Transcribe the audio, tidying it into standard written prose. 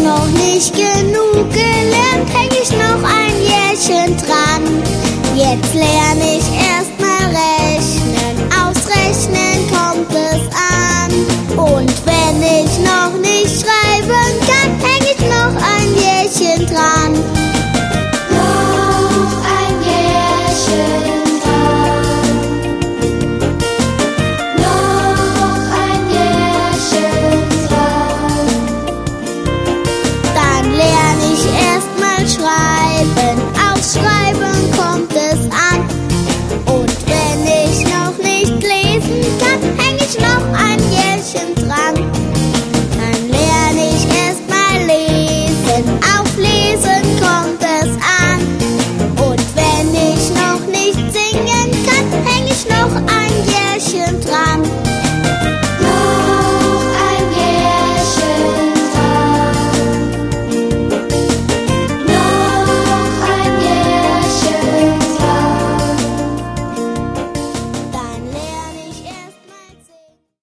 noch nicht genug gelernt, häng ich noch ein Jährchen dran. Jetzt lerne ich erst mal rechnen, ausrechnen.